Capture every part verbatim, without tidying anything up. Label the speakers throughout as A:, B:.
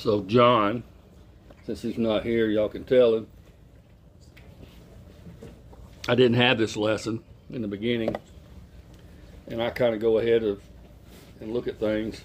A: So John, since he's not here, y'all can tell him. I didn't have this lesson in the beginning, and I kind of go ahead of and look at things.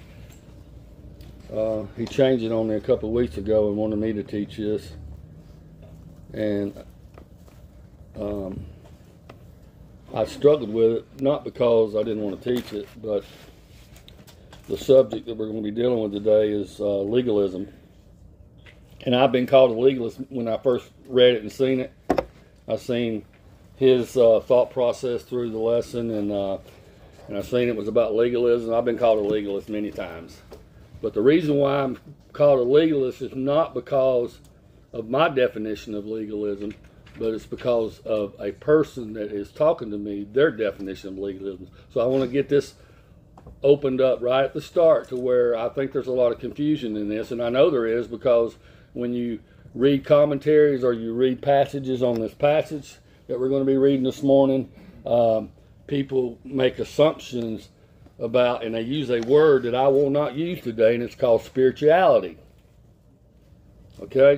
A: Uh, he changed it on me a couple of weeks ago and wanted me to teach this, and um, I struggled with it, not because I didn't want to teach it, but the subject that we're going to be dealing with today is uh, legalism. And I've been called a legalist when I first read it and seen it. I've seen his uh, thought process through the lesson, and uh, and I've seen it was about legalism. I've been called a legalist many times. But the reason why I'm called a legalist is not because of my definition of legalism, but it's because of a person that is talking to me, their definition of legalism. So I want to get this opened up right at the start, to where I think there's a lot of confusion in this, and I know there is, because when you read commentaries or you read passages on this passage that we're going to be reading this morning, um, people make assumptions about, and they use a word that I will not use today, and it's called spirituality. Okay?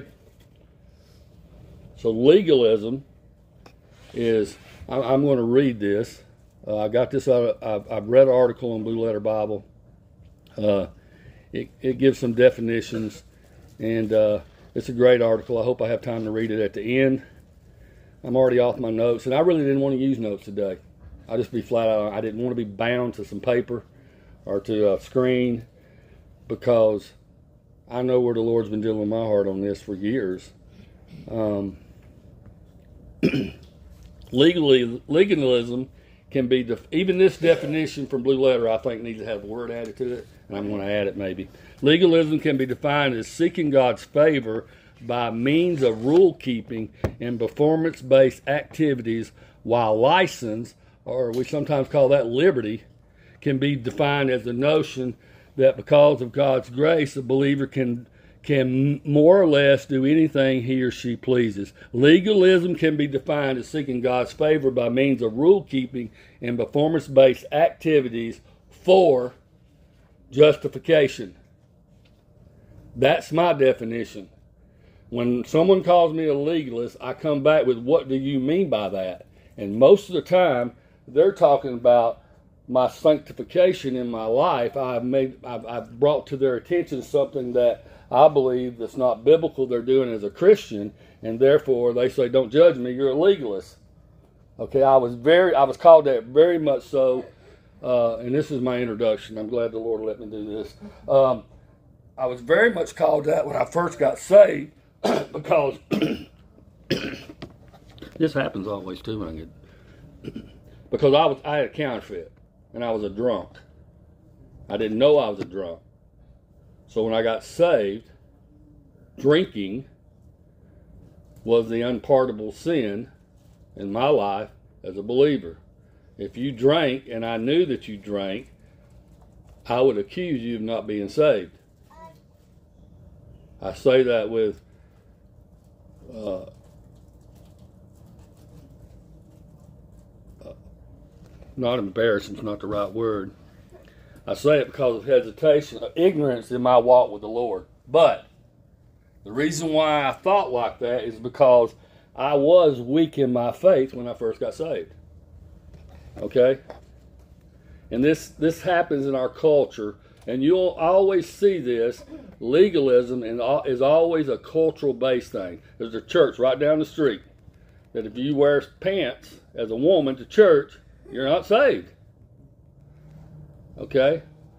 A: So legalism is, I'm going to read this. Uh, I got this out of, I've, I've read an article on Blue Letter Bible. Uh, it, it gives some definitions, and uh, it's a great article. I hope I have time to read it at the end. I'm already off my notes, and I really didn't want to use notes today. I'll just be flat out. I didn't want to be bound to some paper or to a screen, because I know where the Lord's been dealing with my heart on this for years. Um, legally, legalism can be, def- even this definition from Blue Letter, I think, needs to have a word added to it, and I'm going to add it maybe. Legalism can be defined as seeking God's favor by means of rule keeping and performance based activities, while license, or we sometimes call that liberty, can be defined as the notion that because of God's grace, a believer can can more or less do anything he or she pleases. Legalism can be defined as seeking God's favor by means of rule keeping and performance based activities for justification. That's my definition. When someone calls me a legalist, I come back with, what do you mean by that? And most of the time, they're talking about my sanctification in my life. I've made, I've, I've brought to their attention something that I believe that's not biblical they're doing as a Christian, and therefore they say, don't judge me, you're a legalist. Okay, I was very, I was called that very much so, uh, and this is my introduction. I'm glad the Lord let me do this. Um, I was very much called that when I first got saved, because this happens always too when I get, because I was, I had a counterfeit, and I was a drunk. I didn't know I was a drunk. So when I got saved, drinking was the unpardonable sin in my life as a believer. If you drank and I knew that you drank, I would accuse you of not being saved. I say that with uh, uh, not embarrassing, is not the right word. I say it because of hesitation, of ignorance in my walk with the Lord. But the reason why I thought like that is because I was weak in my faith when I first got saved. Okay? And this, this happens in our culture, and you'll always see this. Legalism is always a cultural-based thing. There's a church right down the street that if you wear pants as a woman to church, you're not saved. Okay?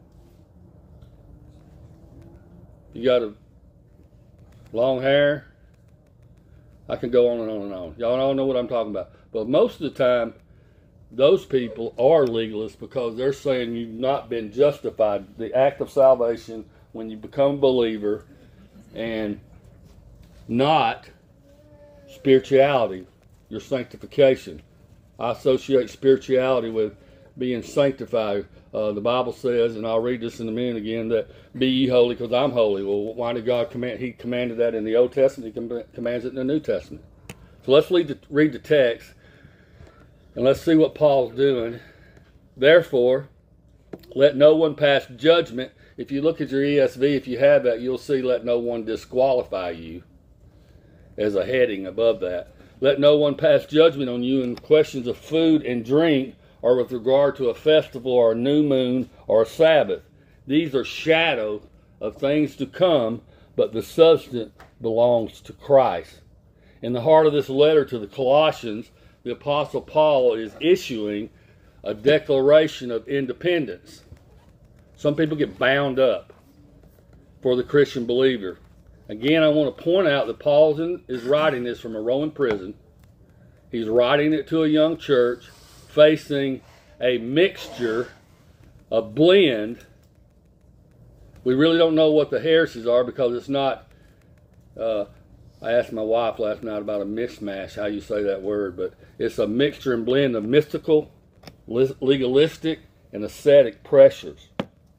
A: You got a long hair. I can go on and on and on. Y'all all know what I'm talking about. But most of the time, those people are legalists, because they're saying you've not been justified. The act of salvation, when you become a believer, and not spirituality, your sanctification. I associate spirituality with being sanctified. Uh, the Bible says, and I'll read this in a minute again, that be ye holy because I'm holy. Well, why did God command? He commanded that in the Old Testament. He com- commands it in the New Testament. So let's read the, read the text, and let's see what Paul's doing. Therefore, let no one pass judgment if you look at your E S V, if you have that, you'll see let no one disqualify you as a heading above that. Let no one pass judgment on you in questions of food and drink, or with regard to a festival or a new moon or a Sabbath. These are shadows of things to come, but the substance belongs to Christ. In the heart of this letter to the Colossians, the Apostle Paul is issuing a declaration of independence. Some people get bound up for the Christian believer. Again, I want to point out that Paul is writing this from a Roman prison. He's writing it to a young church facing a mixture, a blend. We really don't know what the heresies are because it's not, uh, I asked my wife last night about a mishmash, how you say that word, but it's a mixture and blend of mystical, legalistic, and ascetic pressures.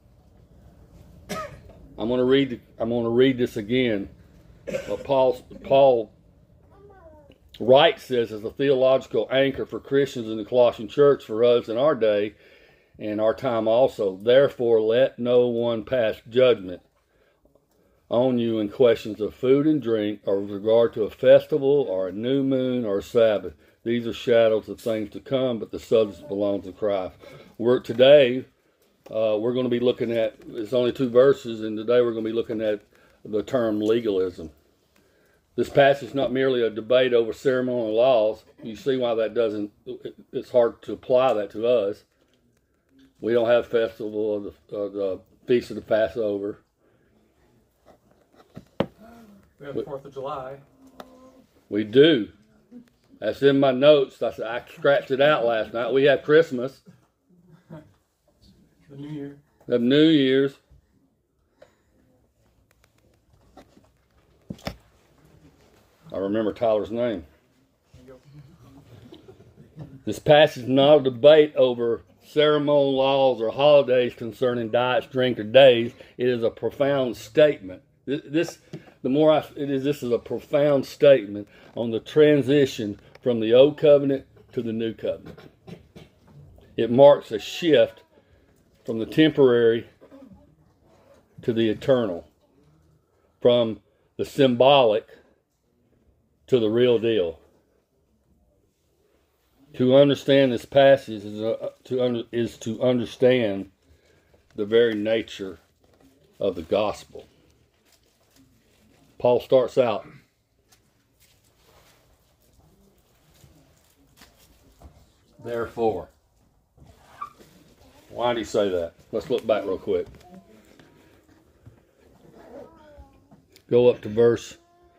A: I'm going to read. I'm going to read this again. What Paul Paul writes says as a theological anchor for Christians in the Colossian church for us in our day and our time also. Therefore, let no one pass judgment on you in questions of food and drink, or with regard to a festival, or a new moon, or a Sabbath. These are shadows of things to come, but the substance belongs to Christ. We're today. Uh, we're going to be looking at, it's only two verses, and today we're going to be looking at the term legalism. This passage is not merely a debate over ceremonial laws. You see why that doesn't, it's hard to apply that to us. We don't have festival of the, of the Feast of the Passover.
B: We have the fourth of July.
A: We do. That's in my notes. I, I scratched it out last night. We have Christmas.
B: The New Year.
A: Of New Year's. I remember Tyler's name. This passage is not a debate over ceremonial laws or holidays concerning diets, drink, or days. It is a profound statement. This, this the more I, it is, this is a profound statement on the transition from the old covenant to the new covenant. It marks a shift from the temporary to the eternal, from the symbolic to the real deal. To understand this passage is, uh, to, under, is to understand the very nature of the gospel. Paul starts out therefore. Why did he say that? Let's look back real quick. Go up to verse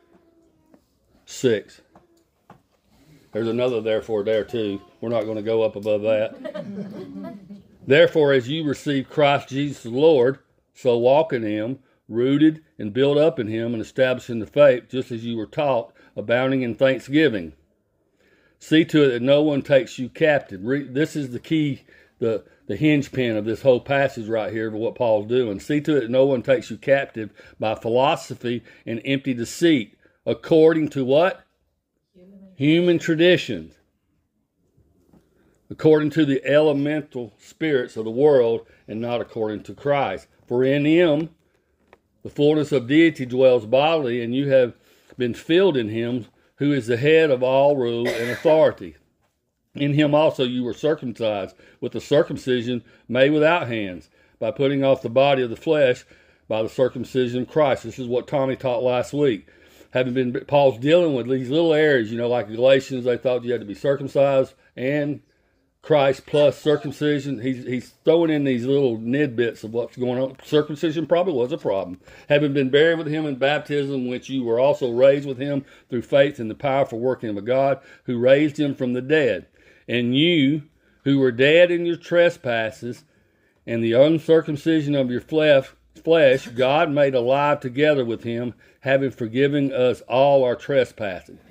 A: six. There's another therefore there too. We're not going to go up above that. Therefore, as you receive Christ Jesus the Lord, so walk in him, rooted and built up in him and established in the faith, just as you were taught, abounding in thanksgiving. See to it that no one takes you captive. This is the key, the the hinge pin of this whole passage right here of what Paul's doing. See to it that no one takes you captive by philosophy and empty deceit, according to what? Human, Human traditions. According to the elemental spirits of the world, and not according to Christ. For in him the fullness of deity dwells bodily, and you have been filled in him, who is the head of all rule and authority. In him also you were circumcised with the circumcision made without hands, by putting off the body of the flesh by the circumcision of Christ. This is what Tommy taught last week. Having been, Paul's dealing with these little areas, you know, like Galatians, they thought you had to be circumcised and Christ plus circumcision. He's he's throwing in these little nidbits of what's going on. Circumcision probably was a problem. Having been buried with him in baptism, which you were also raised with him through faith in the powerful working of God, who raised him from the dead. And you, who were dead in your trespasses and the uncircumcision of your flesh, flesh, God made alive together with him, having forgiven us all our trespasses.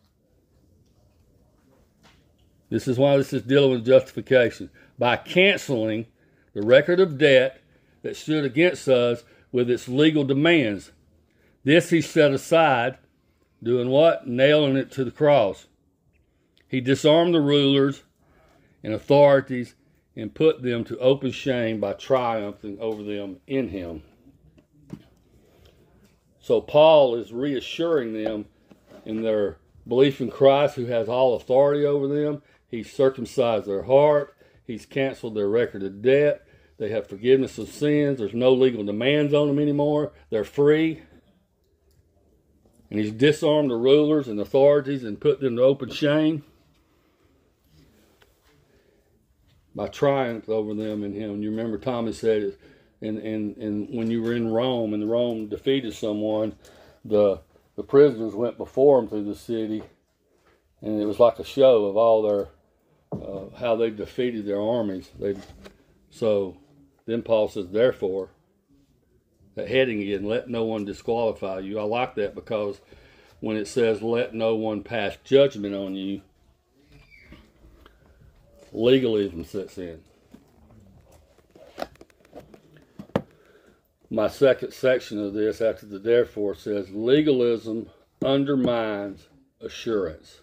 A: This is why this is dealing with justification. By canceling the record of debt that stood against us with its legal demands. This he set aside, doing what? Nailing it to the cross. He disarmed the rulers and authorities and put them to open shame by triumphing over them in him. So Paul is reassuring them in their belief in Christ, who has all authority over them. He's circumcised their heart. He's canceled their record of debt. They have forgiveness of sins. There's no legal demands on them anymore. They're free. And he's disarmed the rulers and authorities and put them to open shame by triumph over them in him. You remember Thomas said it, and, and, and when you were in Rome and Rome defeated someone, the the prisoners went before them through the city, and it was like a show of all their, uh, how they defeated their armies. They, so then Paul says, therefore, that heading again, let no one disqualify you. I like that because when it says, let no one pass judgment on you, legalism sets in. My second section of this, after the therefore, says legalism undermines assurance.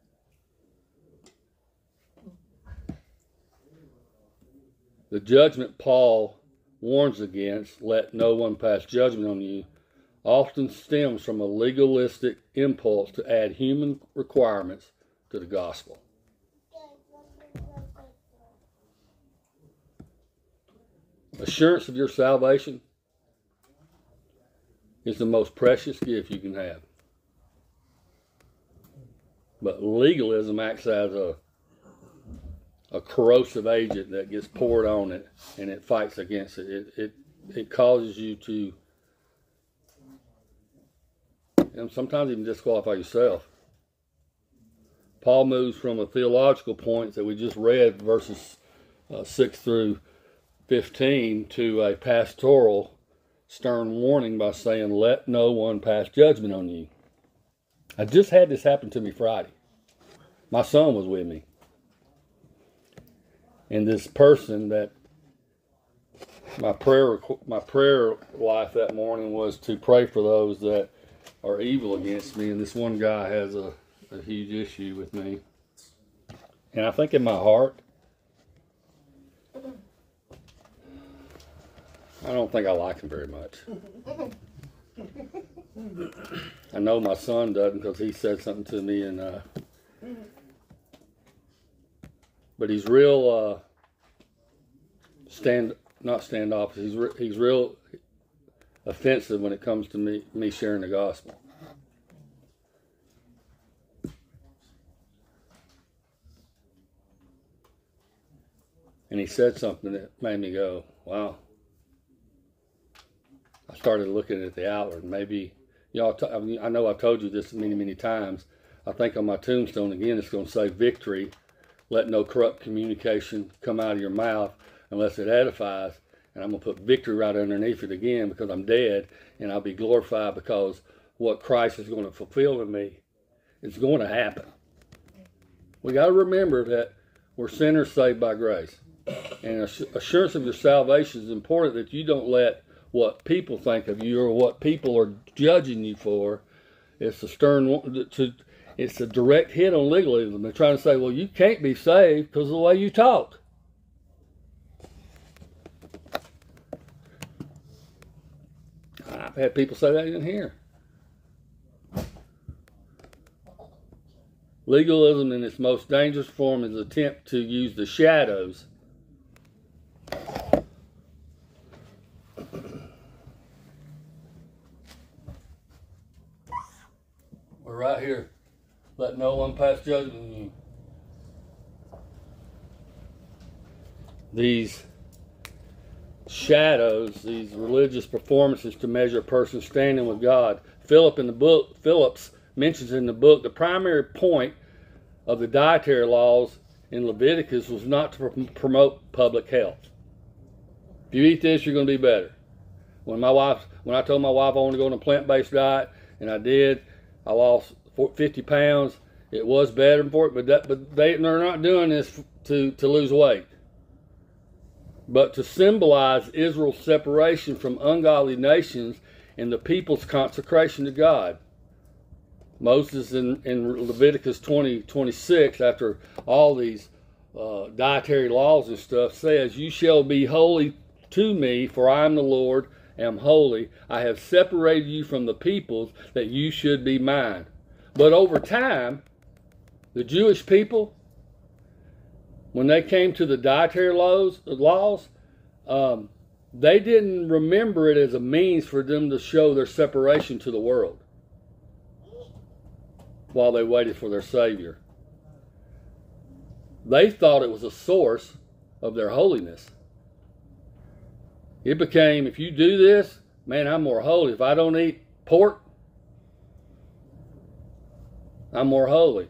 A: The judgment Paul warns against, let no one pass judgment on you, often stems from a legalistic impulse to add human requirements to the gospel. Assurance of your salvation is the most precious gift you can have. But legalism acts as a, a corrosive agent that gets poured on it, and it fights against it. It, it, it causes you to, and sometimes even disqualify yourself. Paul moves from a theological point that we just read, verses uh, six through fifteen, to a pastoral stern warning by saying, let no one pass judgment on you. I just had this happen to me Friday. My son was with me. And this person that my prayer my prayer life that morning was to pray for those that are evil against me. And this one guy has a, a huge issue with me. And I think in my heart, I don't think I like him very much. I know my son doesn't because he said something to me, and uh, but he's real uh, stand not standoffish. He's re, he's real offensive when it comes to me me sharing the gospel. And he said something that made me go, wow. I started looking at the outward. Maybe, y'all, t- I, mean, I know I've told you this many, many times. I think on my tombstone, again, it's going to say victory. Let no corrupt communication come out of your mouth unless it edifies. And I'm going to put victory right underneath it again because I'm dead, and I'll be glorified because what Christ is going to fulfill in me is going to happen. We got to remember that we're sinners saved by grace. And assurance of your salvation is important, that you don't let what people think of you or what people are judging you for. It's a stern, to, it's a direct hit on legalism. They're trying to say, well, you can't be saved because of the way you talk. I've had people say that in here. Legalism in its most dangerous form is an attempt to use the shadows We're right here. Let no one pass judgment on you. These shadows, these religious performances to measure a person's standing with God. Philip in the book, Phillips mentions in the book the primary point of the dietary laws in Leviticus was not to pr- promote public health. If you eat this, you're going to be better. When my wife, when I told my wife I wanted to go on a plant-based diet, and I did, I lost fifty pounds. It was better for it, but that, but they, they're not doing this to, to lose weight, but to symbolize Israel's separation from ungodly nations and the people's consecration to God. Moses in, in Leviticus twenty, twenty-six, after all these uh, dietary laws and stuff says, "You shall be holy to me, for I am the Lord, am holy. I have separated you from the peoples, that you should be mine." But over time, the Jewish people, when they came to the dietary laws, laws um, they didn't remember it as a means for them to show their separation to the world while they waited for their Savior. They thought it was a source of their holiness. It became, if you do this, man, I'm more holy. If I don't eat pork, I'm more holy.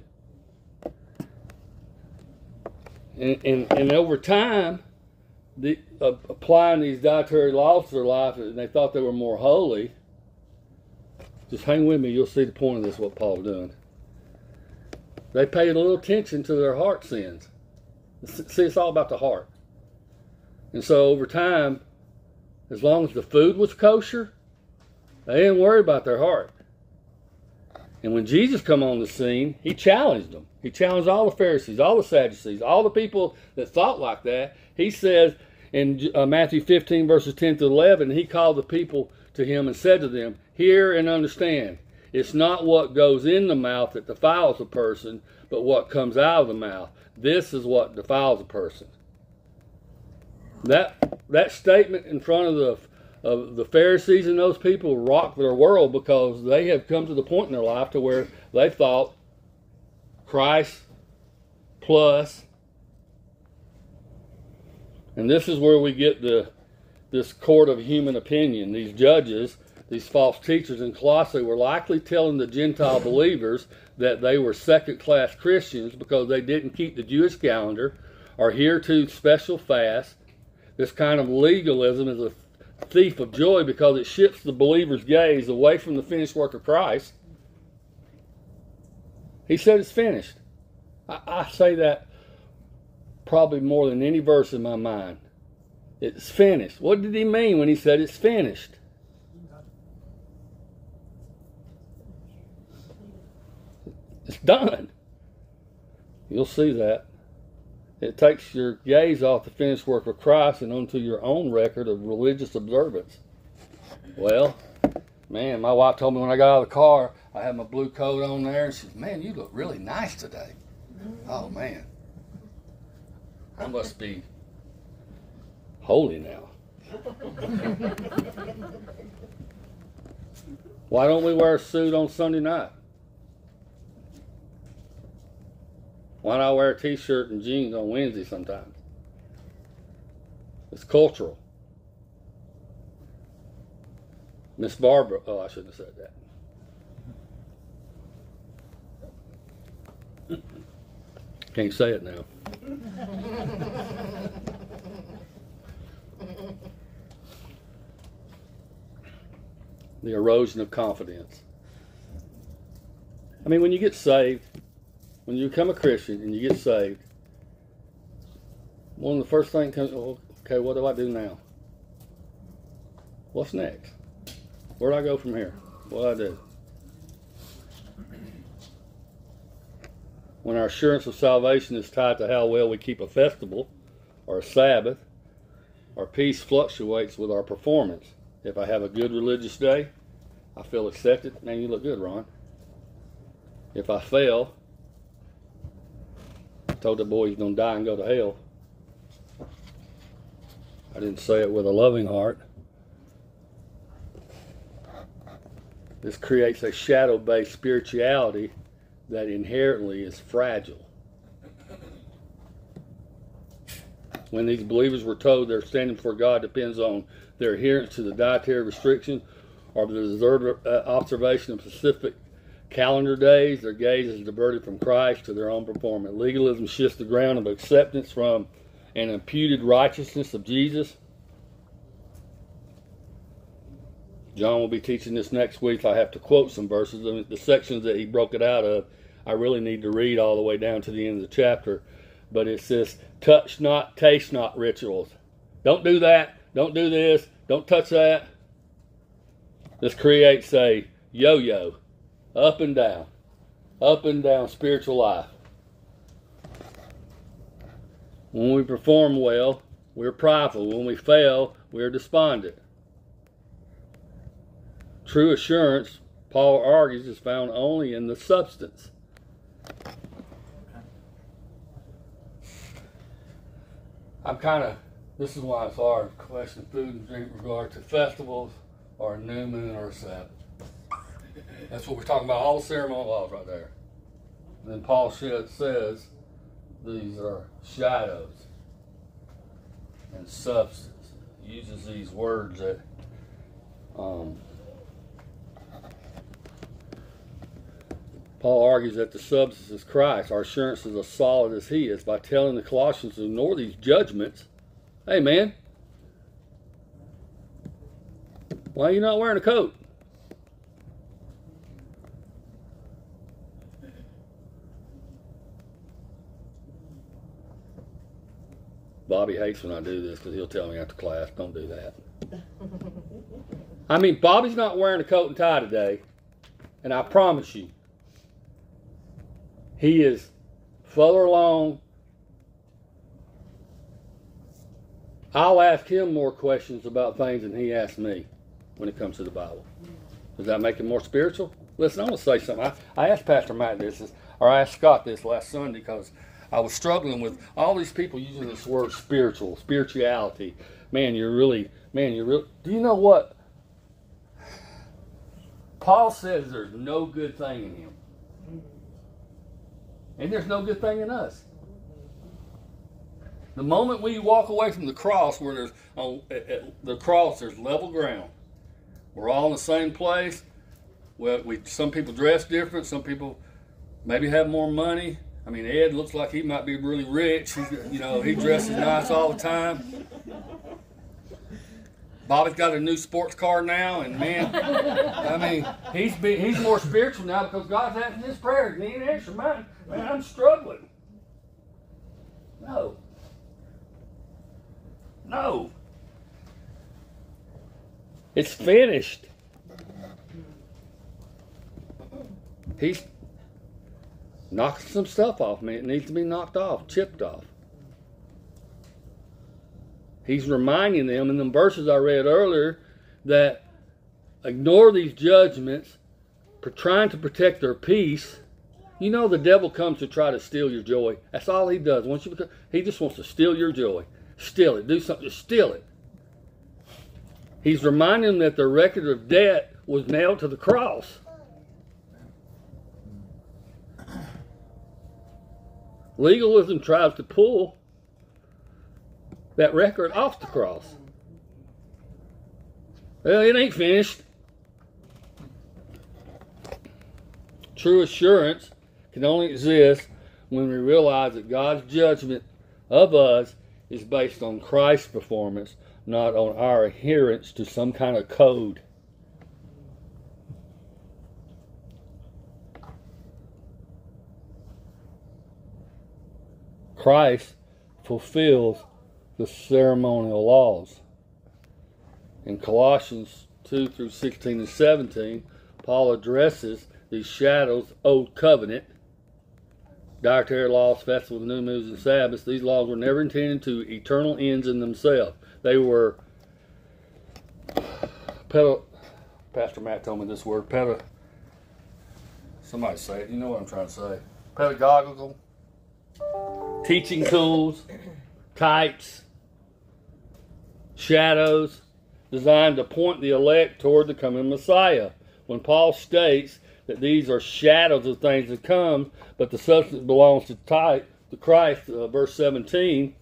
A: And, and, and over time, the, uh, applying these dietary laws to their life, and they thought they were more holy. Just hang with me, you'll see the point of this, what Paul's doing. They paid a little attention to their heart sins. See, it's all about the heart. And so over time, as long as the food was kosher, they didn't worry about their heart. And when Jesus come on the scene, he challenged them. He challenged all the Pharisees, all the Sadducees, all the people that thought like that. He says in uh, Matthew fifteen, verses ten to eleven, he called the people to him and said to them, "Hear and understand. It's not what goes in the mouth that defiles a person, but what comes out of the mouth. This is what defiles a person." That that statement in front of the of the Pharisees and those people rocked their world, because they have come to the point in their life to where they thought Christ plus, and this is where we get the this court of human opinion. These judges, these false teachers in Colossae, were likely telling the Gentile believers that they were second-class Christians because they didn't keep the Jewish calendar or adhere to special fasts. This kind of legalism is a thief of joy because it shifts the believer's gaze away from the finished work of Christ. He said it's finished. I, I say that probably more than any verse in my mind. It's finished. What did he mean when he said it's finished? It's done. You'll see that. It takes your gaze off the finished work of Christ and onto your own record of religious observance. Well, man, my wife told me when I got out of the car, I had my blue coat on there, and she said, "Man, you look really nice today." Oh, man. I must be holy now. Why don't we wear a suit on Sunday night? Why not wear a t-shirt and jeans on Wednesday sometimes? It's cultural. Miss Barbara, oh, I shouldn't have said that. Can't say it now. The erosion of confidence. I mean, when you get saved, when you become a Christian and you get saved, one of the first things comes, oh, okay, what do I do now? What's next? Where do I go from here? What do I do? When our assurance of salvation is tied to how well we keep a festival or a Sabbath, our peace fluctuates with our performance. If I have a good religious day, I feel accepted. Man, you look good, Ron. If I fail, I told the boy he's going to die and go to hell. I didn't say it with a loving heart. This creates a shadow-based spirituality that inherently is fragile. When these believers were told their standing before God depends on their adherence to the dietary restriction or the deserved uh, observation of specific calendar days, their gaze is diverted from Christ to their own performance. Legalism shifts the ground of acceptance from an imputed righteousness of Jesus. John will be teaching this next week. I have to quote some verses. I mean, the sections that he broke it out of, I really need to read all the way down to the end of the chapter. But it says, touch not, taste not rituals. Don't do that. Don't do this. Don't touch that. This creates a yo-yo, up and down, up and down spiritual life. When we perform well, we're prideful. When we fail, we're despondent. True assurance, Paul argues, is found only in the substance. I'm kind of, this is why it's hard to question food and drink in regard to festivals or new moon or Sabbath. That's what we're talking about, all the ceremonial laws right there. And then Paul says these are shadows and substance. He uses these words that um, Paul argues that the substance is Christ. Our assurance is as solid as He is by telling the Colossians to ignore these judgments. Hey, man, why are you not wearing a coat? Bobby hates when I do this because he'll tell me after class, don't do that. I mean, Bobby's not wearing a coat and tie today, and I promise you, he is further along. I'll ask him more questions about things than he asks me when it comes to the Bible. Does that make him more spiritual? Listen, I'm going to say something. I, I asked Pastor Matt this, or I asked Scott this last Sunday because I was struggling with all these people using this word spiritual, spirituality. Man, you're really, man, you're really, do you know what? Paul says there's no good thing in him. And there's no good thing in us. The moment we walk away from the cross, where there's on at, at the cross, there's level ground. We're all in the same place. Well, we some people dress different. Some people maybe have more money. I mean, Ed looks like he might be really rich. He's, you know, he dresses nice all the time. Bobby's got a new sports car now, and man, I mean, he's be, he's more spiritual now because God's answering his prayers and he ain't answering mine. Man, I'm struggling. No. No. It's finished. He's knocking some stuff off me. It needs to be knocked off, chipped off. He's reminding them in the verses I read earlier that ignore these judgments, trying to protect their peace. You know the devil comes to try to steal your joy. That's all he does. Once you become, he just wants to steal your joy. Steal it. Do something to steal it. He's reminding them that their record of debt was nailed to the cross. Legalism tries to pull that record off the cross. Well, it ain't finished. True assurance can only exist when we realize that God's judgment of us is based on Christ's performance, not on our adherence to some kind of code. Christ fulfills the ceremonial laws. In Colossians two through sixteen and seventeen, Paul addresses these shadows, old covenant, dietary laws, festivals, new moons, and Sabbaths. These laws were never intended to eternal ends in themselves. They were, pedo, Pastor Matt told me this word, pedo, somebody say it, you know what I'm trying to say, pedagogical, teaching tools, types, shadows, designed to point the elect toward the coming Messiah. When Paul states that these are shadows of things to come, but the substance belongs to type, to Christ, uh, verse seventeen,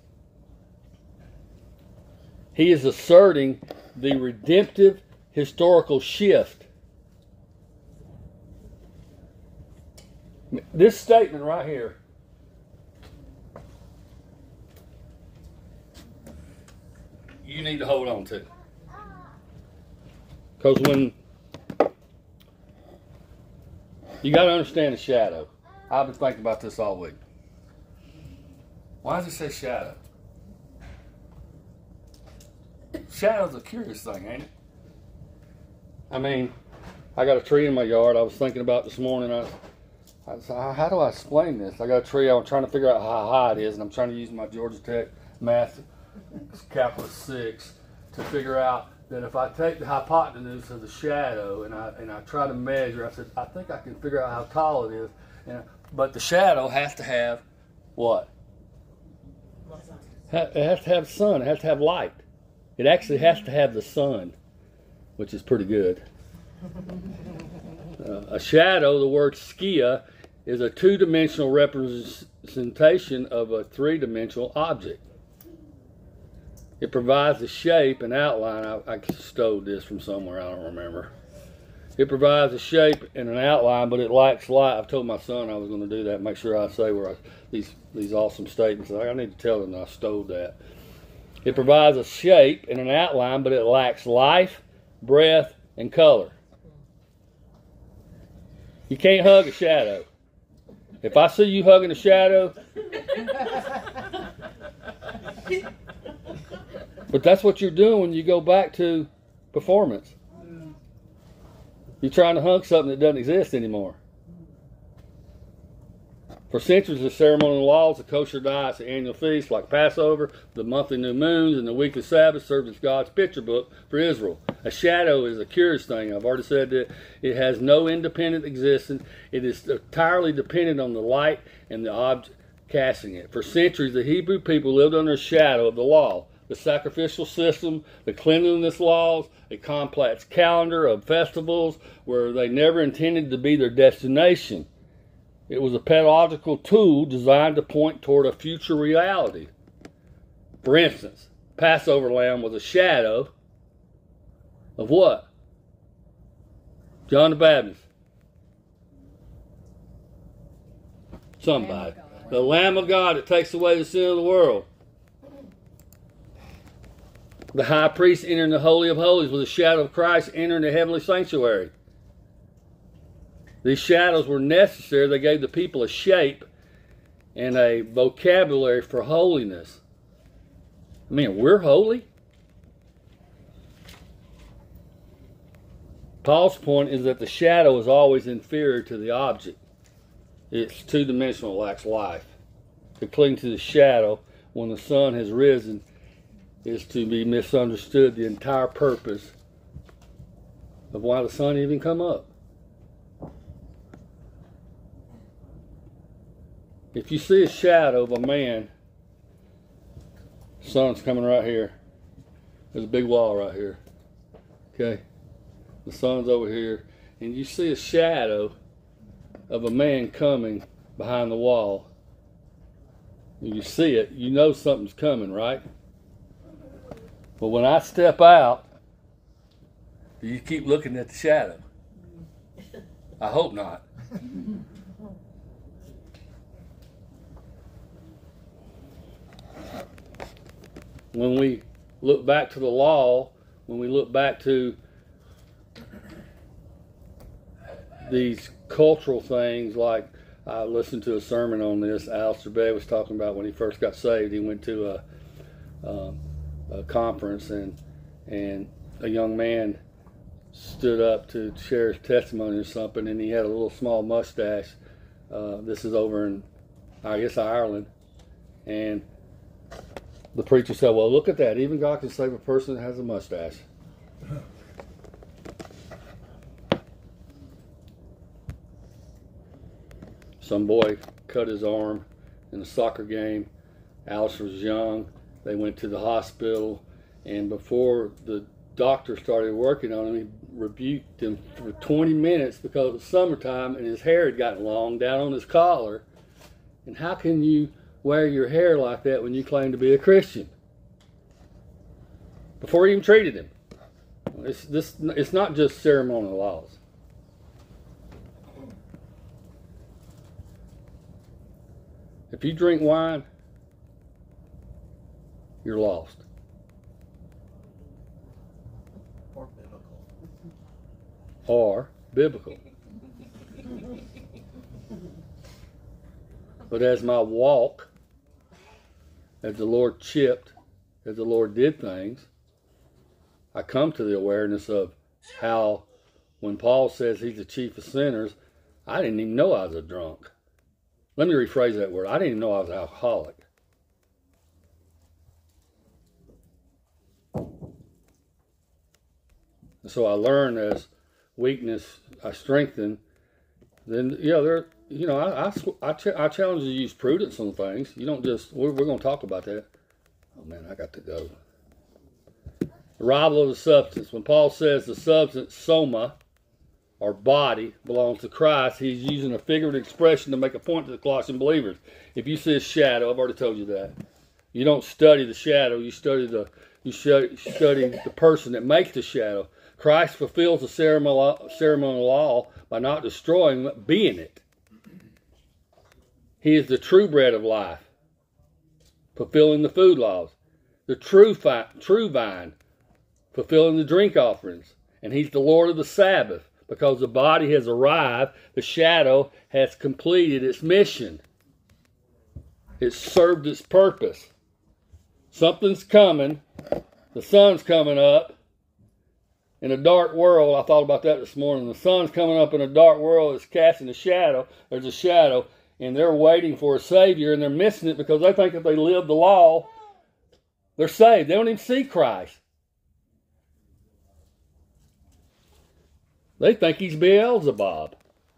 A: he is asserting the redemptive historical shift. This statement right here, you need to hold on to. Because when you got to understand the shadow. I've been thinking about this all week. Why does it say shadow? Shadow's a curious thing, ain't it? I mean, I got a tree in my yard. I was thinking about this morning. I, I, so how, how do I explain this? I got a tree. I'm trying to figure out how high it is, and I'm trying to use my Georgia Tech math calculus six to figure out that if I take the hypotenuse of the shadow and I and I try to measure, I said I think I can figure out how tall it is. And, but the shadow has to have what? It has to have sun. It has to have light. It actually has to have the sun, which is pretty good. Uh, a shadow, the word skia, is a two-dimensional representation of a three-dimensional object. It provides the shape and outline. I, I stole this from somewhere, I don't remember. It provides a shape and an outline, but it lacks light. I've told my son I was going to do that, make sure I say where I, these these awesome statements. I need to tell him that I stole that. It provides a shape and an outline, but it lacks life, breath, and color. You can't hug a shadow. If I see you hugging a shadow, but that's what you're doing when you go back to performance. You're trying to hug something that doesn't exist anymore. For centuries, the ceremonial laws, the kosher diets, the annual feasts like Passover, the monthly new moons, and the weekly Sabbath served as God's picture book for Israel. A shadow is a curious thing. I've already said that it has no independent existence. It is entirely dependent on the light and the object casting it. For centuries, the Hebrew people lived under a shadow of the law. The sacrificial system, the cleanliness laws, a complex calendar of festivals where they never intended to be their destination. It was a pedagogical tool designed to point toward a future reality. For instance, Passover lamb was a shadow of what? John the Baptist. Somebody. The Lamb of God that takes away the sin of the world. The high priest entering the Holy of Holies was a shadow of Christ entering the heavenly sanctuary. These shadows were necessary. They gave the people a shape and a vocabulary for holiness. I mean, we're holy. Paul's point is that the shadow is always inferior to the object. It's two-dimensional, lacks life. To cling to the shadow when the sun has risen is to be misunderstood the entire purpose of why the sun even come up. If you see a shadow of a man, the sun's coming right here. There's a big wall right here. Okay? The sun's over here. And you see a shadow of a man coming behind the wall. And you see it, you know something's coming, right? But when I step out, do you keep looking at the shadow? I hope not. When we look back to the law, when we look back to these cultural things, like I listened to a sermon on this, Alistair Begg was talking about when he first got saved. He went to a, um, a conference, and and a young man stood up to share his testimony or something, and he had a little small mustache. Uh, this is over in, I guess, Ireland. And the preacher said, well, look at that. Even God can save a person that has a mustache. Some boy cut his arm in a soccer game. Alice was young. They went to the hospital, and before the doctor started working on him, he rebuked him for twenty minutes because it was summertime and his hair had gotten long down on his collar. And how can you wear your hair like that when you claim to be a Christian? Before he even treated him. It's, this, it's not just ceremonial laws. If you drink wine, you're lost.
C: Or biblical.
A: Or biblical. But as my walk, as the Lord chipped, as the Lord did things, I come to the awareness of how, when Paul says he's the chief of sinners, I didn't even know I was a drunk. Let me rephrase that word. I didn't even know I was an alcoholic. And so I learned as weakness, I strengthen. Then, yeah, there, you know, I, I, I, ch- I challenge you to use prudence on things. You don't just, we're, we're going to talk about that. Oh, man, I got to go. Arrival of the substance. When Paul says the substance, soma, or body, belongs to Christ, he's using a figurative expression to make a point to the Colossian believers. If you see a shadow, I've already told you that. You don't study the shadow, you study the you study the person that makes the shadow. Christ fulfills the ceremonial, ceremonial law by not destroying but being it. He is the true bread of life, fulfilling the food laws. The true, fi- true vine, fulfilling the drink offerings. And he's the Lord of the Sabbath. Because the body has arrived, the shadow has completed its mission. It's served its purpose. Something's coming. The sun's coming up in a dark world. I thought about that this morning. The sun's coming up in a dark world. It's casting a shadow. There's a shadow. And they're waiting for a Savior, and they're missing it because they think if they live the law, they're saved. They don't even see Christ. They think he's Beelzebub.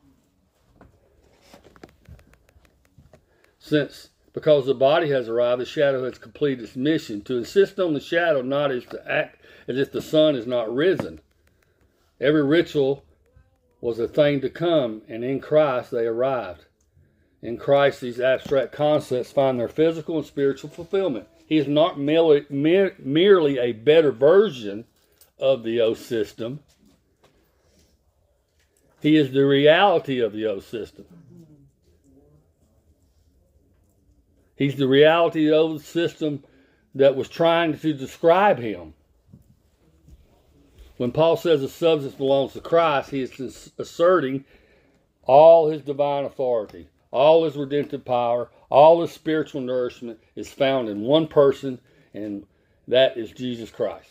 A: Since, because the body has arrived, the shadow has completed its mission. To insist on the shadow not is to act as if the sun is not risen. Every ritual was a thing to come, and in Christ they arrived. In Christ, these abstract concepts find their physical and spiritual fulfillment. He is not merely, mere, merely a better version of the old system. He is the reality of the old system. He's the reality of the old system that was trying to describe him. When Paul says the substance belongs to Christ, he is asserting all his divine authority, all his redemptive power, all his spiritual nourishment is found in one person, and that is Jesus Christ.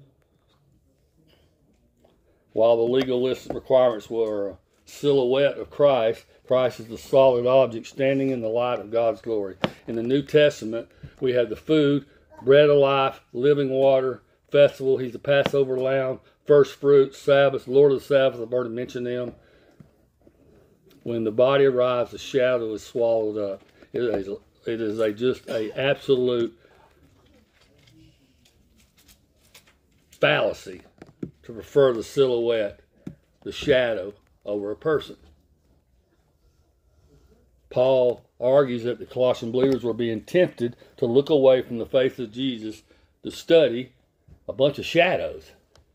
A: While the legalistic requirements were a silhouette of Christ, Christ is the solid object standing in the light of God's glory. In the New Testament, we have the food, bread of life, living water, festival. He's the Passover lamb, first fruits, Sabbath, Lord of the Sabbath. I've already mentioned them. When the body arrives, the shadow is swallowed up. It is, it is a, just a absolute fallacy to prefer the silhouette, the shadow, over a person. Paul argues that the Colossian believers were being tempted to look away from the face of Jesus to study a bunch of shadows.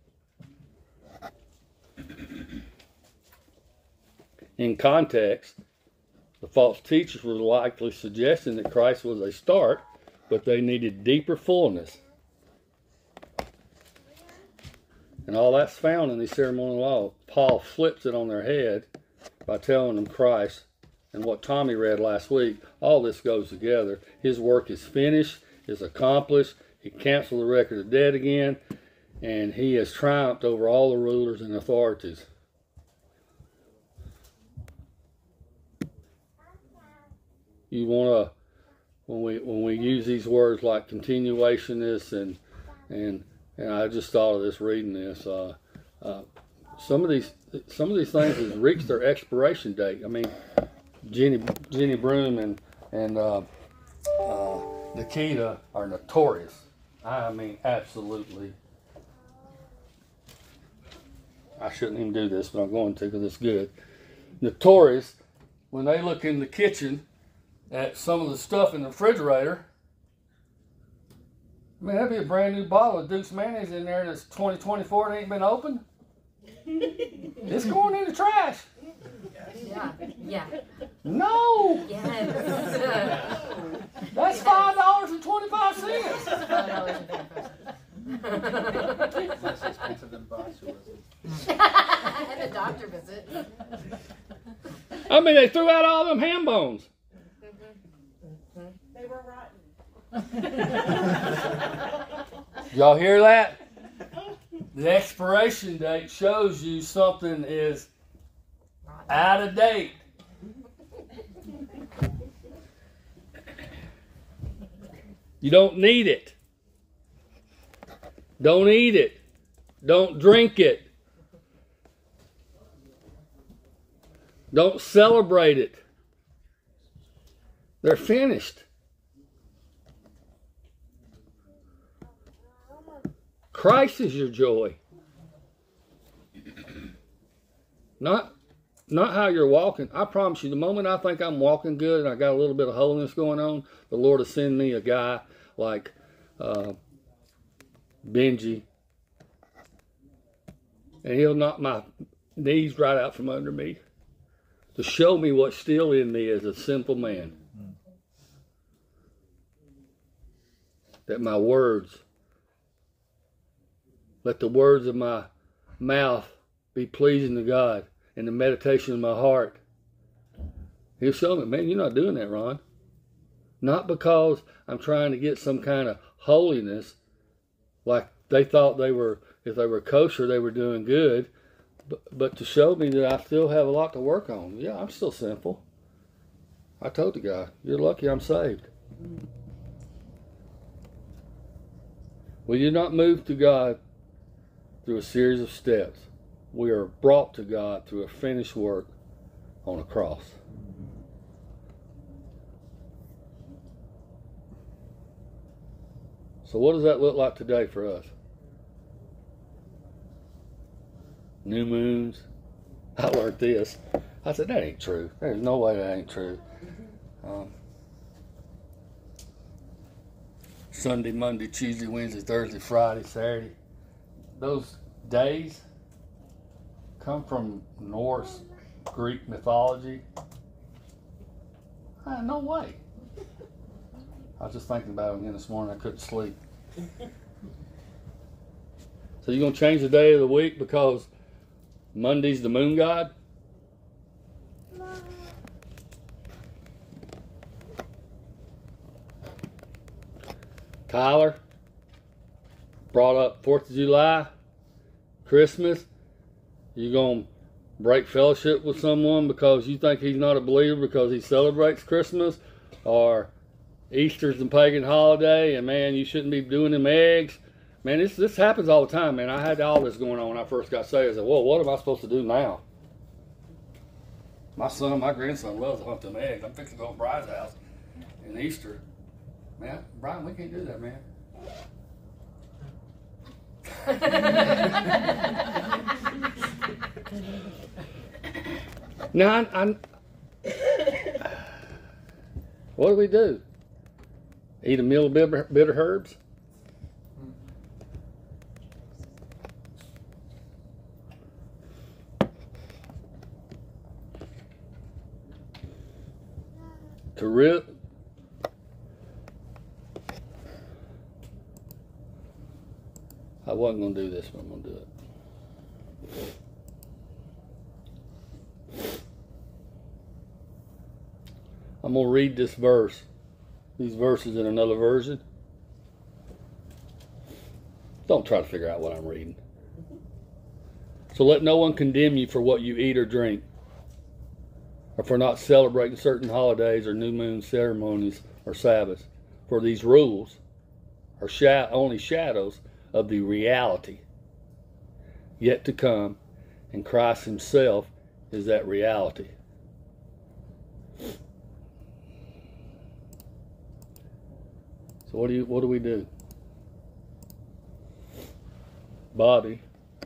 A: In context, the false teachers were likely suggesting that Christ was a start, but they needed deeper fullness. And all that's found in the ceremonial law. Paul flips it on their head by telling them Christ, and what Tommy read last week, all this goes together. His work is finished, is accomplished. He canceled the record of debt again, and he has triumphed over all the rulers and authorities. You want to, when we when we use these words like continuationists and and and I just thought of this reading this. Uh, uh, some of these some of these things have reached their expiration date. I mean, Jenny Jenny Broom and and uh, uh, Nikita are notorious. I mean, absolutely. I shouldn't even do this, but I'm going to because it's good. Notorious when they look in the kitchen at some of the stuff in the refrigerator. I mean, that'd be a brand new bottle of Duke's mayonnaise in there that's twenty twenty-four and ain't been opened. It's going in the trash.
D: Yeah, yeah.
C: No!
D: Yes.
C: That's five dollars and twenty-five cents.
D: Five dollars and twenty-five
C: Less expensive than boxers.
D: cents. And the doctor visit.
A: I mean, they threw out all them ham bones.
E: They were rotten.
A: Y'all hear that? The expiration date shows you something is out of date. You don't need it. Don't eat it. Don't drink it. Don't celebrate it. They're finished. Christ is your joy. Not, not how you're walking. I promise you, the moment I think I'm walking good and I got a little bit of holiness going on, the Lord will send me a guy like uh, Benji, and he'll knock my knees right out from under me to show me what's still in me as a simple man. That my words, let the words of my mouth be pleasing to God and the meditation of my heart. He'll show me, man, you're not doing that, Ron. Not because I'm trying to get some kind of holiness, like they thought they were, if they were kosher, they were doing good, but, but to show me that I still have a lot to work on. Yeah, I'm still sinful. I told the guy, you're lucky I'm saved. We do not move to God through a series of steps. We are brought to God through a finished work on a cross. So what does that look like today for us? New moons. I learned this. I said, that ain't true. There's no way that ain't true. Um, Sunday, Monday, Tuesday, Wednesday, Thursday, Friday, Saturday. Those days come from Norse, Greek mythology. Ah, no way. I was just thinking about it again this morning. I couldn't sleep. So you're going to change the day of the week because Monday's the moon god? Tyler brought up fourth of July, Christmas. You going to break fellowship with someone because you think he's not a believer because he celebrates Christmas? Or Easter's a pagan holiday and man, you shouldn't be doing them eggs? Man, this, this happens all the time, man. I had all this going on when I first got saved. I said, well, what am I supposed to do now? My son, my grandson loves to hunt them eggs. I'm fixing to go to Brian's house in Easter. Man, Brian, we can't do that, man. Now, I'm, I'm, what do we do? Eat a meal of bitter, bitter herbs? To real, I wasn't going to do this, but I'm going to do it. I'm going to read this verse, these verses in another version. Don't try to figure out what I'm reading. So let no one condemn you for what you eat or drink, or for not celebrating certain holidays or new moon ceremonies or Sabbaths. For these rules are sha- only shadows of the reality yet to come, and Christ himself is that reality. So what do you what do we do? Bobby,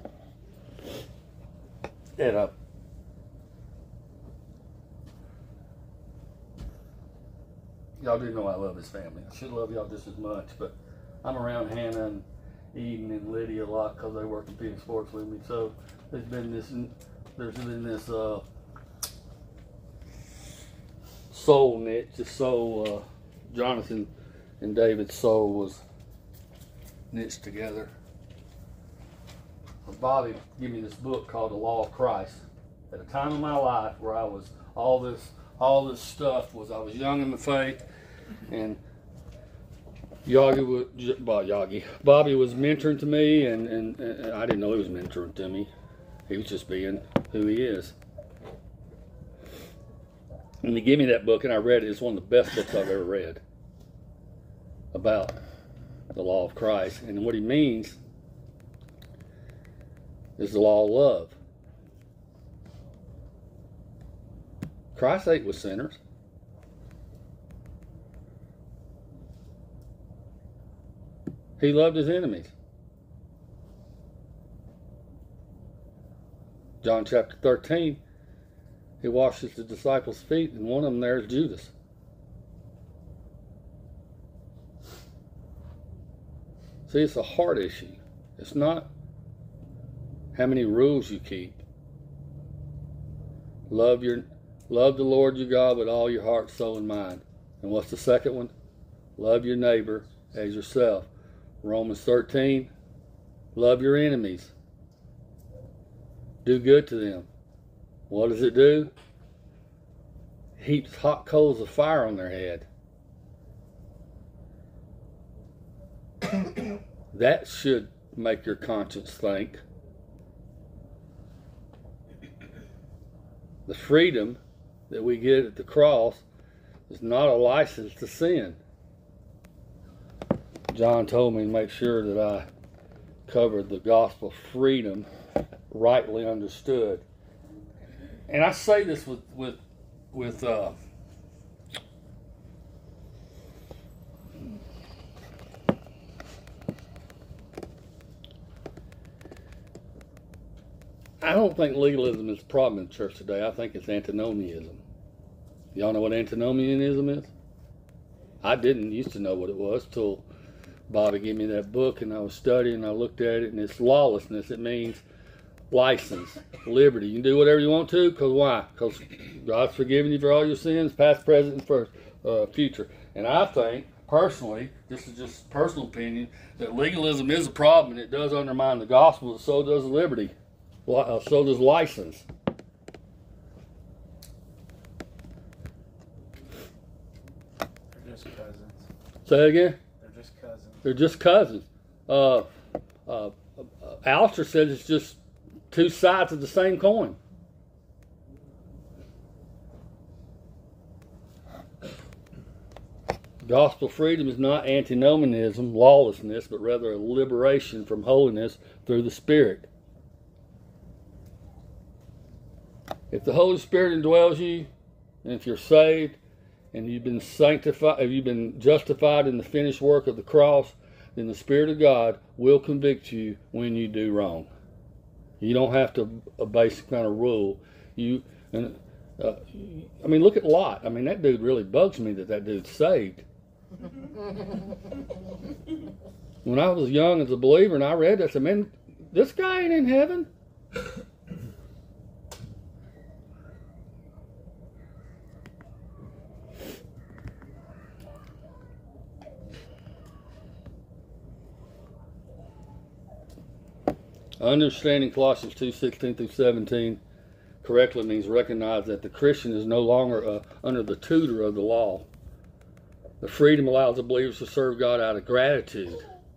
A: get up. Y'all do know I love his family. I should love y'all just as much, but I'm around Hannah and Eden and Lydia a lot because they work in Phoenix Sports with me. So there's been this, there's been this uh, soul niche. This soul, uh, Jonathan and David's soul was niched together. Bobby gave me this book called The Law of Christ. At a time in my life where I was all this, all this stuff was I was young in the faith, and Yagi was, well, Yagi, Bobby was mentoring to me, and, and, and I didn't know he was mentoring to me. He was just being who he is. And he gave me that book, and I read it. It's one of the best books I've ever read. about the law of Christ. And what he means is the law of love. Christ ate with sinners. He loved his enemies. John chapter thirteen, he washes the disciples' feet, and one of them there is Judas. See, it's a heart issue. It's not how many rules you keep. Love your, love the Lord your God with all your heart, soul, and mind. And what's the second one? Love your neighbor as yourself. Romans thirteen, love your enemies. Do good to them. What does it do? Heaps hot coals of fire on their head. That should make your conscience think. The freedom that we get at the cross is not a license to sin. John told me to make sure that I covered the gospel of freedom rightly understood. And I say this with with with uh, I don't think legalism is a problem in the church today. I think it's antinomianism. Y'all know what antinomianism is? I didn't used to know what it was till Bobby gave me that book, and I was studying, and I looked at it, and it's lawlessness. It means license, liberty. You can do whatever you want to, because why? Because God's forgiven you for all your sins, past, present, and first, uh, future. And I think, personally, this is just personal opinion, that legalism is a problem, and it does undermine the gospel, but so does liberty. Uh, so does license.
C: They're just cousins.
A: Say that again?
C: They're just cousins.
A: They're just cousins. Uh, uh, uh, Alistair says it's just two sides of the same coin. Gospel freedom is not antinomianism, lawlessness, but rather a liberation from holiness through the Spirit. If the Holy Spirit indwells you, and if you're saved, and you've been sanctified, if you've been justified in the finished work of the cross, then the Spirit of God will convict you when you do wrong. You don't have to obey some kind of rule. You, and uh, I mean, look at Lot. I mean, that dude really bugs me that that dude's saved. When I was young as a believer and I read that, I said, man, this guy ain't in heaven. Understanding Colossians two sixteen through seventeen correctly means recognize that the Christian is no longer uh, under the tutor of the law. The freedom allows the believers to serve God out of gratitude.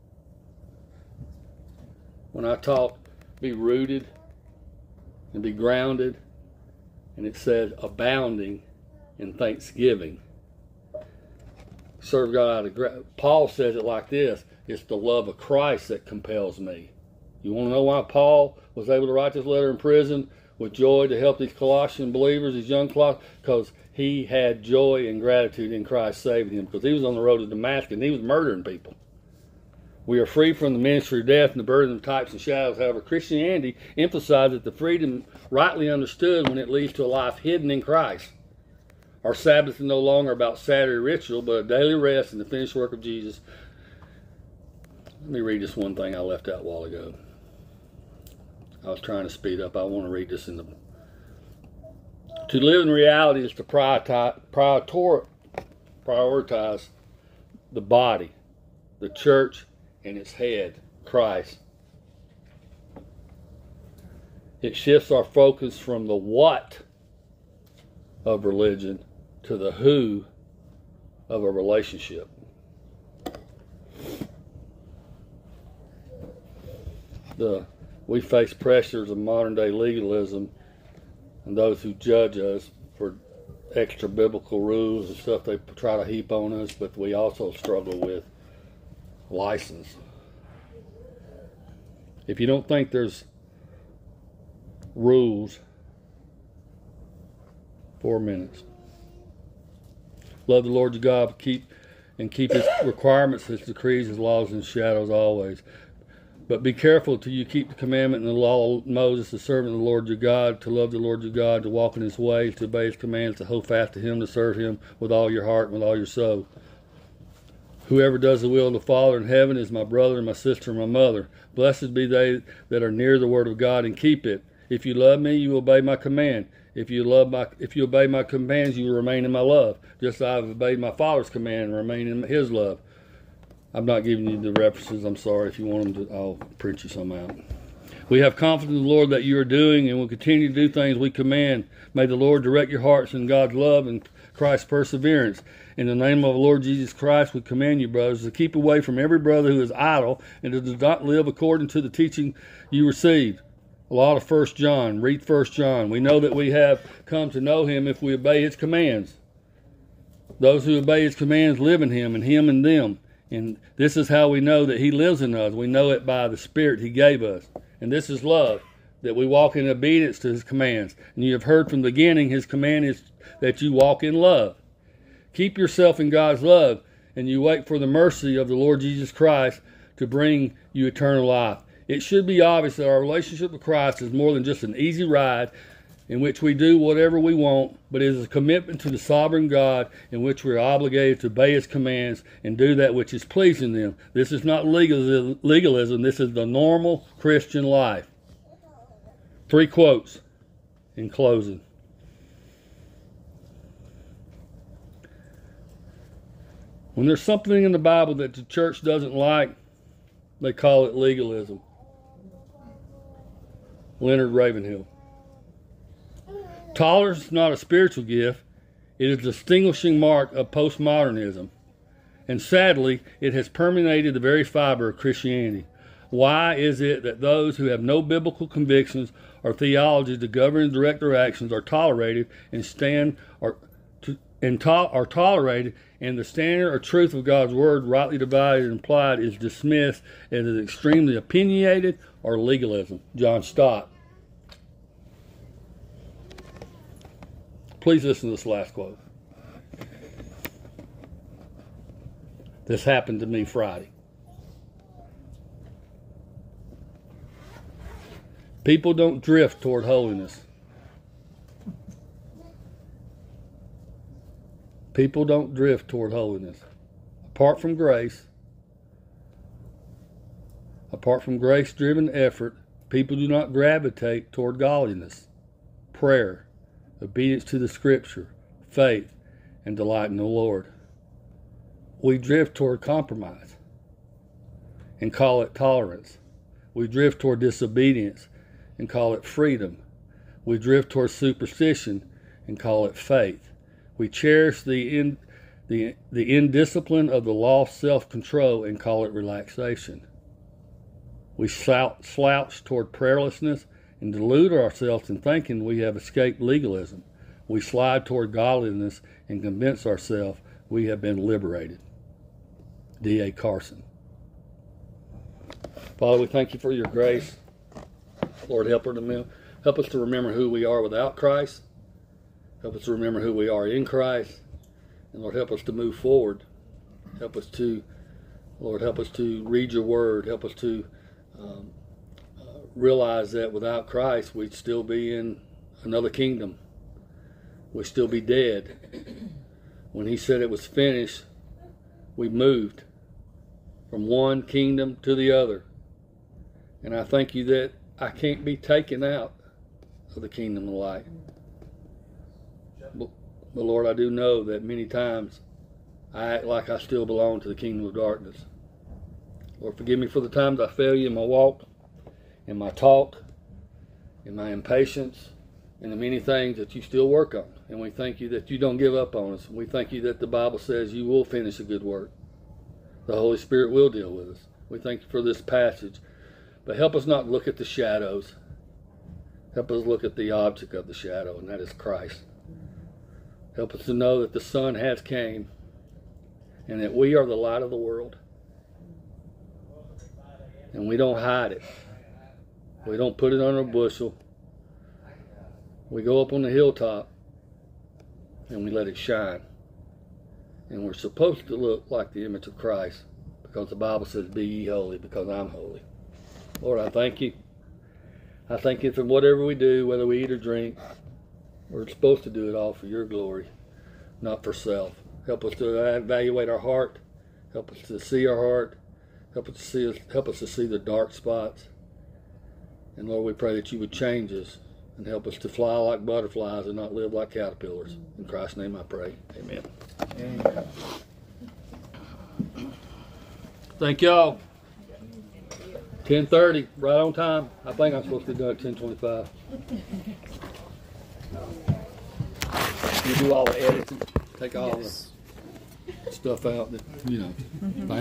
A: When I taught, be rooted and be grounded, and it said abounding in thanksgiving. Serve God out of gratitude. Paul says it like this: it's the love of Christ that compels me. You want to know why Paul was able to write this letter in prison with joy to help these Colossian believers, these young Colossians? Because he had joy and gratitude in Christ saving him, because he was on the road to Damascus and he was murdering people. We are free from the ministry of death and the burden of types and shadows. However, Christianity emphasizes the freedom rightly understood when it leads to a life hidden in Christ. Our Sabbath is no longer about Saturday ritual, but a daily rest in the finished work of Jesus. Let me read this one thing I left out a while ago. I was trying to speed up. I want to read this in the... To live in reality is to prioritize, prioritize the body, the church, and its head, Christ. It shifts our focus from the what of religion to the who of a relationship. The We face pressures of modern day legalism and those who judge us for extra biblical rules and stuff they try to heap on us, but we also struggle with license. If you don't think there's rules, four minutes. Love the Lord your God, keep and keep his requirements, his decrees, his laws, and shadows always. But be careful till you keep the commandment and the law of Moses, the servant of the Lord your God, to love the Lord your God, to walk in his ways, to obey his commands, to hold fast to him, to serve him with all your heart and with all your soul. Whoever does the will of the Father in heaven is my brother and my sister and my mother. Blessed be they that are near the word of God and keep it. If you love me, you obey my command. If you love my, if you obey my commands, you will remain in my love, just as I have obeyed my Father's command and remain in his love. I'm not giving you the references. I'm sorry. If you want them to, I'll print you some out. We have confidence in the Lord that you are doing and will continue to do things we command. May the Lord direct your hearts in God's love and Christ's perseverance. In the name of the Lord Jesus Christ, we command you, brothers, to keep away from every brother who is idle and to does not live according to the teaching you received. A lot of First John. Read First John. We know that we have come to know him if we obey his commands. Those who obey his commands live in him and him in them. And this is how we know that he lives in us. We know it by the Spirit he gave us. And this is love, that we walk in obedience to his commands. And you have heard from the beginning, his command is that you walk in love. Keep yourself in God's love, and you wait for the mercy of the Lord Jesus Christ to bring you eternal life. It should be obvious that our relationship with Christ is more than just an easy ride in which we do whatever we want, but it is a commitment to the sovereign God in which we are obligated to obey his commands and do that which is pleasing them. This is not legalism. This is the normal Christian life. Three quotes in closing. When there's something in the Bible that the church doesn't like, they call it legalism. Leonard Ravenhill. Tolerance is not a spiritual gift. It is a distinguishing mark of postmodernism. And sadly, it has permeated the very fiber of Christianity. Why is it that those who have no biblical convictions or theology to govern and direct their actions are tolerated and stand or to, and to, are tolerated, and the standard or truth of God's word, rightly divided and applied, is dismissed as extremely opinionated or legalism? John Stott. Please listen to this last quote. This happened to me Friday. People don't drift toward holiness. People don't drift toward holiness. Apart from grace, apart from grace-driven effort, people do not gravitate toward godliness, prayer, obedience to the Scripture, faith, and delight in the Lord. We drift toward compromise and call it tolerance. We drift toward disobedience and call it freedom. We drift toward superstition and call it faith. We cherish the in, the the indiscipline of the lost self-control and call it relaxation. We slouch, slouch toward prayerlessness and delude ourselves in thinking we have escaped legalism. We slide toward godliness and convince ourselves we have been liberated. D A Carson. Father, we thank you for your grace. Lord, help, her to, help us to remember who we are without Christ. Help us to remember who we are in Christ. And Lord, help us to move forward. Help us to, Lord, help us to read your word. Help us to um, uh, realize that without Christ, we'd still be in another kingdom. We'd still be dead. When he said it was finished, we moved from one kingdom to the other. And I thank you that I can't be taken out of the kingdom of light. But, but Lord, I do know that many times I act like I still belong to the kingdom of darkness. Lord, forgive me for the times I fail you in my walk, in my talk, in my impatience, and the many things that you still work on. And we thank you that you don't give up on us. We thank you that the Bible says you will finish a good work. The Holy Spirit will deal with us. We thank you for this passage. But help us not look at the shadows. Help us look at the object of the shadow, and that is Christ. Help us to know that the sun has came, and that we are the light of the world. And we don't hide it. We don't put it under a bushel. We go up on the hilltop and we let it shine. And we're supposed to look like the image of Christ, because the Bible says, be ye holy because I'm holy. Lord, I thank you. I thank you for whatever we do, whether we eat or drink. We're supposed to do it all for your glory, not for self. Help us to evaluate our heart. Help us to see our heart. Help us to see us, help us to see the dark spots. And Lord, we pray that you would change us and help us to fly like butterflies and not live like caterpillars. In Christ's name I pray. Amen.
C: Amen.
A: Thank y'all. ten thirty, right on time. I think I'm supposed to be done at ten twenty-five. You do all the editing, take all the stuff out that, you know.